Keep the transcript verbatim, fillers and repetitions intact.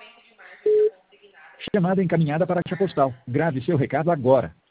Chamada encaminhada para a caixa postal. Grave seu recado agora.